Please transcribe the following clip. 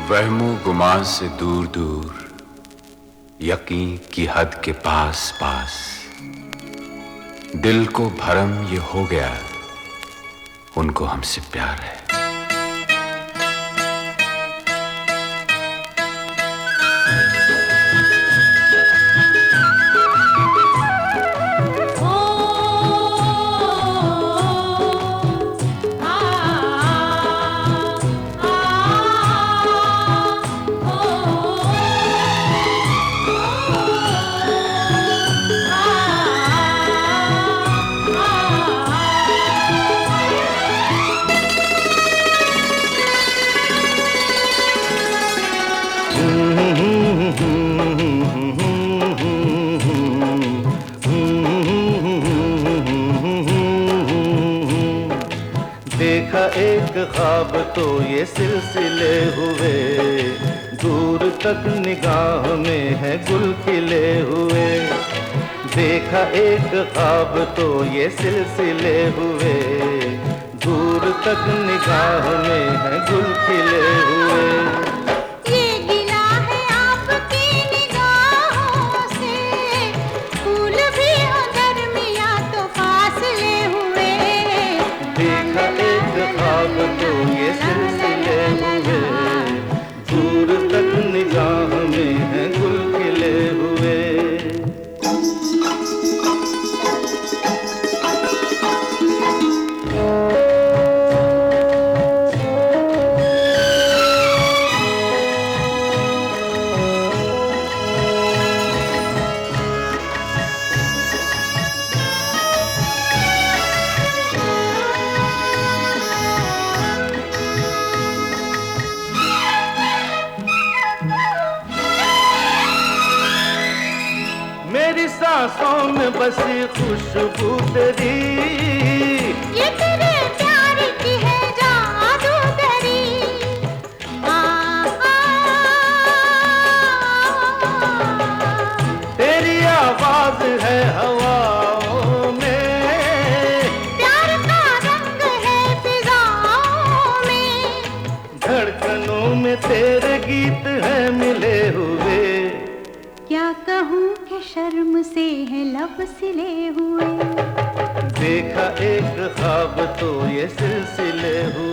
वहमो गुमान से दूर दूर, यकीन की हद के पास पास, दिल को भरम ये हो गया, उनको हमसे प्यार है। देखा एक ख्वाब तो ये सिलसिले हुए, दूर तक निगाह में है गुल खिले हुए। देखा एक ख्वाब तो ये सिलसिले हुए, दूर तक निगाह में है गुल खिले हुए। ख्वाब तो ये सिलसिले हुए, दूर तक निगाह में है गुल खिले हुए। मेरी सांसों में बसी खुशबू तेरी, ये तेरे प्यार की है जादूगरी। तेरी आवाज है हवाओं में, प्यार का रंग है फिजाओं में, धड़कनों में तेरे गीत है मिले हुए। क्या कहूँ कि शर्म से है लब सिले हुए। देखा एक ख्वाब तो ये सिलसिले हुए,